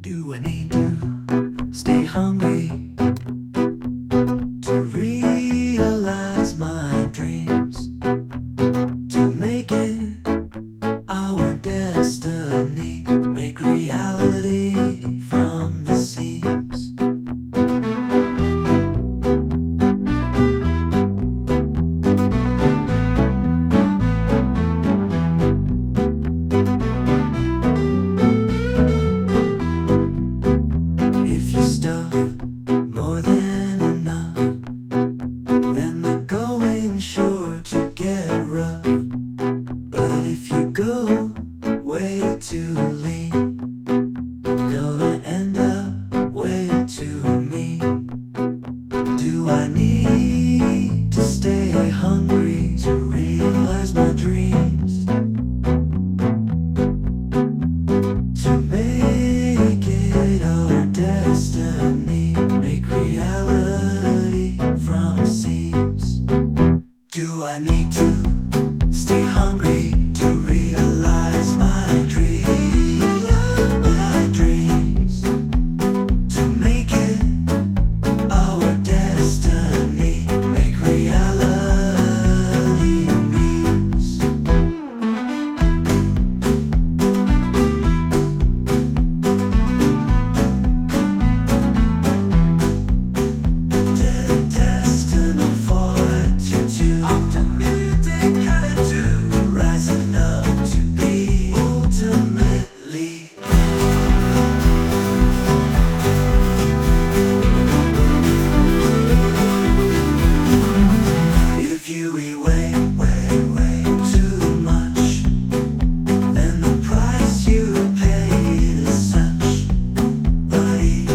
Do I need to stay hungry to realize my dreams, to make it our destiny, make reality from the seams? If you stuff more than enough, then the going's sure to get rough. But if you go way too lean, gonna end up way too mean. Do I need to stay hungry to realize my dreams, to make it our destiny, make reality from seams? Do I need to stay hungry to realize my dreams, to make it our destiny, make reality means? Destined for to optimistic attitude, rising up to be ultimately. If you eat way too much, then the price you pay is such. But eat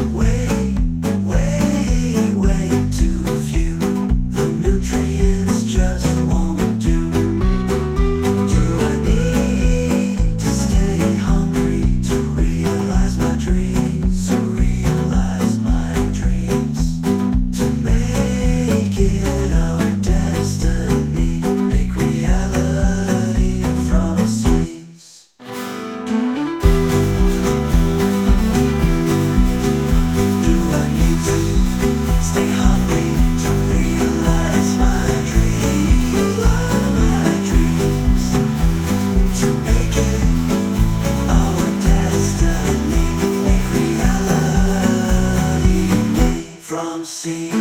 way too few, the nutrients just won't do. Do I need to stay hungry to realize my dreams, to realize my dreams, to make it our destiny, make reality from seams? Do I need to stay hungry to realize my dreams, to make it our destiny, make reality from seams?